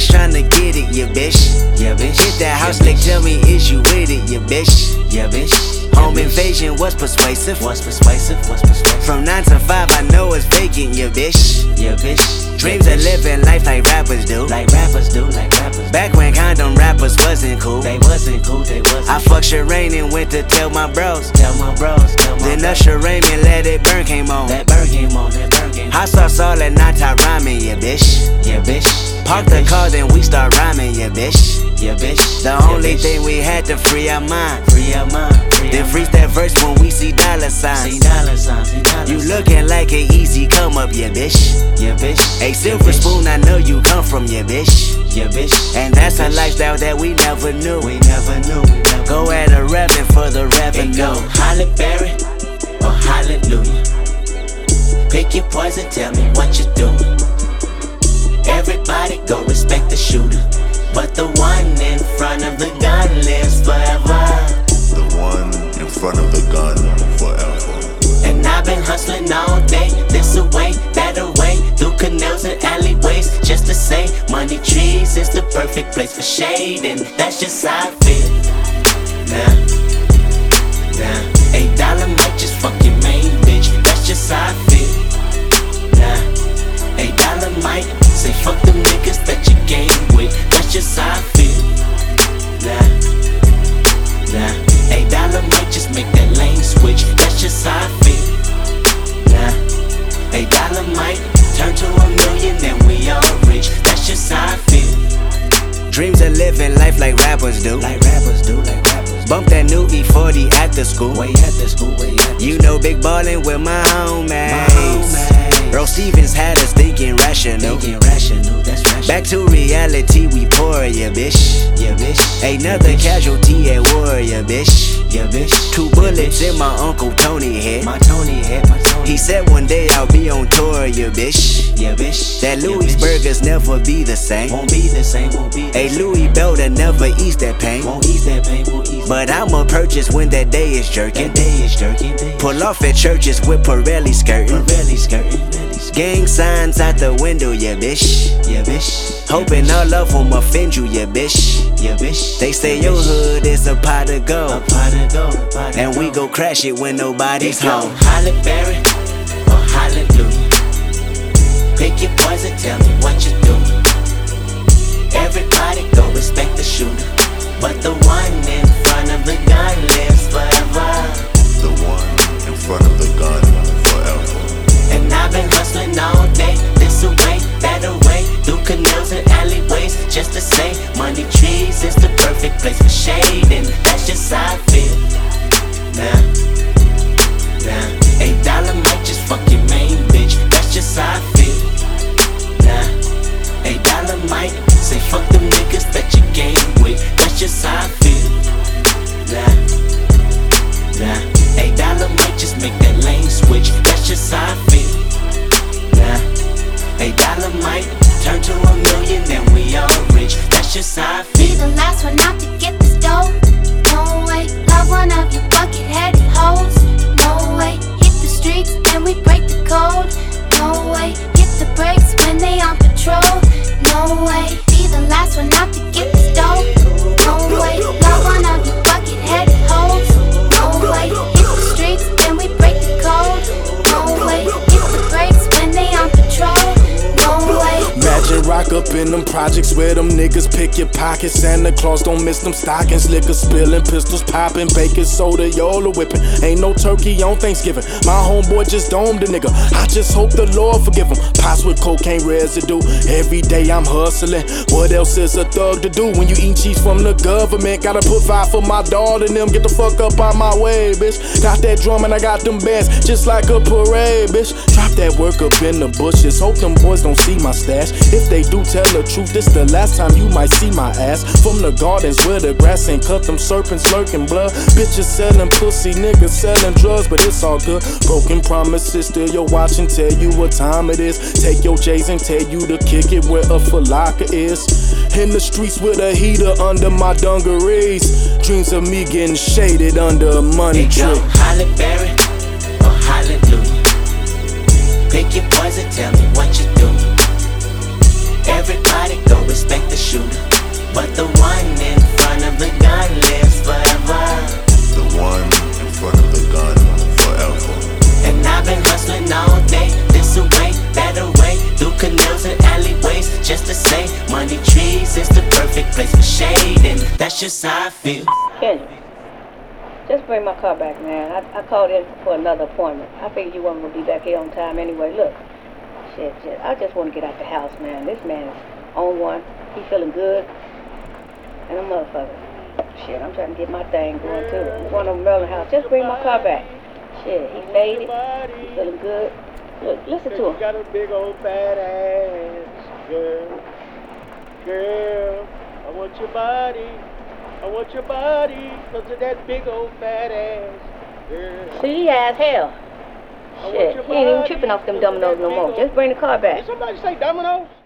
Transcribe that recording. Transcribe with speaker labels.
Speaker 1: tryna get it, yeah bitch. Yeah bitch. Hit that house like tell me is you with it, yeah bitch. Yeah bitch. Home invasion was persuasive. Was persuasive. Was persuasive. From 9 to 5 I know it's vacant, yeah bitch. Yeah bitch. Dreams of living life like rappers do. Like rappers do, like rappers. Back when condom rappers wasn't cool. They wasn't cool, they wasn't. I fucked Shireen and went to tell my bros. Tell my bros, tell my Then Usher Raymond Let It Burn came on. That burn came on, that burn came on. Hot sauce all at night time rhyming, yeah bitch. Yeah bitch. Park the car then we start rhyming, yeah bitch. Yeah bitch. The only thing we had to free our mind. Free our mind. Then freeze that verse when we see dollar signs. See dollar signs, see dollar signs. You looking like an easy come up, yeah bitch. Yeah bitch. A silver spoon, I know you come from, yeah bitch. Yeah bitch. And that's a lifestyle that we never knew. We never knew. Go at a revving for the revenue. Go Halle Berry or hallelujah. Pick your poison, tell me what you doing. Everybody go respect the shooter, but the one in front of the gun lives forever.
Speaker 2: The one in front of the gun forever.
Speaker 1: And I've been hustling all day, this away, that away, through canals and alleyways, just to say money trees is the perfect place for shade, and that's just how I feel. Nah, $8 might just fuck your main bitch, that's just how I feel. Nah, $8 might say fuck them niggas that you game with, that's just how I feel. Nah, $8 might just make that lane switch, that's just how I feel. Nah, $8 might turn to $1 million and we all rich, that's just how I feel. Dreams of living life like rappers do. Like rappers do, like rappers. Bump that new E40 at the school. Way at the school, way at the You know big ballin' with my homies. Earl Stevens had us thinking rational. That's rational. Back to reality, we pour, yeah bitch. Yeah bitch. Another casualty at war, yeah bitch. Yeah bitch. 2 bullets in my Uncle Tony head. My Tony head, my Tony. He said one day I'll be on tour, yeah bitch. Yeah bitch. That Louis burgers never be the same. Won't be the same, won't be the same. A Louis Belder never ease that pain. Won't ease that pain, won't ease. But I'ma purchase when that day is jerking. That day is jerking. Pull off at churches with Pirelli skirting. Pirelli skirting. Gang signs out the window, yeah bitch. Yeah bitch. Hoping all of them offend you, yeah bitch. Yeah bitch. They say your hood is a pot of gold. A pot of gold. And we go crash it when nobody's home. Halle Berry or hallelujah. Pick your poison, tell me what you doing. Everybody go respect the shooter, but the one in front of the gun lives forever.
Speaker 2: The one in front of the gun forever.
Speaker 1: And I've been hustling all day, this away, that away, through canals and alleyways, just to say money trees is the perfect place for shade, and that's just how I feel. Nah, $8 might just fuck your main bitch, that's just how I feel. Nah, $8 might say fuck them niggas that you game with, that's just how I feel. Nah, $8 might just make that lane switch, that's just how I feel. $8 might turn to $1 million and we all rich, that's just how I feel.
Speaker 3: Be the last one out to get this dough. No way, love one of you bucket-headed hoes. No way, hit the streets and we break the code. No way, hit the brakes when they on patrol. No way, be the last one out to get this dough. No way, love one of you bucket-headed hoes. No way, hit the streets and we break the code. No way, hit the brakes when they on patrol.
Speaker 4: Imagine rock up in them projects where them niggas pick your pockets. Santa Claus don't miss them stockings. Liquor spilling, pistols popping, baking soda, Yola whipping. Ain't no turkey on Thanksgiving. My homeboy just domed a nigga. I just hope the Lord forgive him. Pots with cocaine residue. Every day I'm hustling. What else is a thug to do when you eat cheese from the government? Gotta put 5 for my daughter and them. Get the fuck up out my way, bitch. Got that drum and I got them bands just like a parade, bitch. Drop that work up in the bushes. Hope them boys don't see my stash. If they do tell the truth, this the last time you might see my ass. From the gardens where the grass ain't cut, them serpents lurking blood. Bitches selling pussy, niggas selling drugs, but it's all good. Broken promises, still your watch and tell you what time it is. Take your J's and tell you to kick it where a falaka is. In the streets with a heater under my dungarees. Dreams of me getting shaded under a money tree.
Speaker 1: Halle Berry or hallelujah. Pick your poison, tell me what you doing. Everybody go respect the shooter, but the one in front of the gun lives forever.
Speaker 2: The one in front of the gun forever.
Speaker 1: And I've been hustling all day, this away, that away, through canals and alleyways, just to say, money trees is the perfect place for shade, and that's just how I feel.
Speaker 5: Kendrick, just bring my car back, man. I called in for another appointment. I figured you weren't gonna be back here on time anyway. Look, shit, I just want to get out the house, man. This man is on one. He feeling good, and a motherfucker. Shit, I'm trying to get my thing going too. I'm going to Merlin house. Just bring my car back. Shit, he made it. He feeling good. Look, listen to him.
Speaker 6: You got a big old fat ass, girl. Girl, I want your body. I want your body. Look at that big old fat ass, girl.
Speaker 5: See, he as hell. Shit, he ain't even tripping off them dominoes no more. Just bring the car back.
Speaker 6: Did somebody say dominoes?